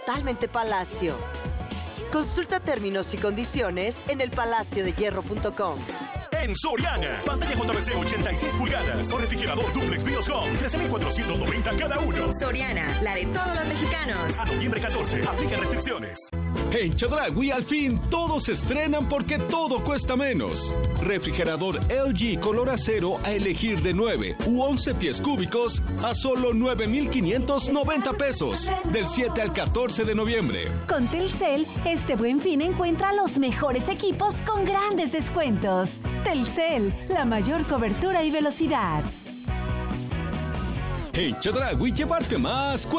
totalmente Palacio. Consulta términos y condiciones en elpalaciodehierro.com. En Soriana, pantalla JBC 86 pulgadas o refrigerador duplex Bioscom, 13,490 cada uno. Soriana, la de todos los mexicanos. A noviembre 14, aplica restricciones. En Chedraui al fin todos se estrenan porque todo cuesta menos. Refrigerador LG color acero a elegir de 9 u 11 pies cúbicos a solo 9,590 pesos. Del 7 al 14 de noviembre. Con Telcel, este Buen Fin encuentra los mejores equipos con grandes descuentos. Telcel, la mayor cobertura y velocidad. En Chedraui llevarte más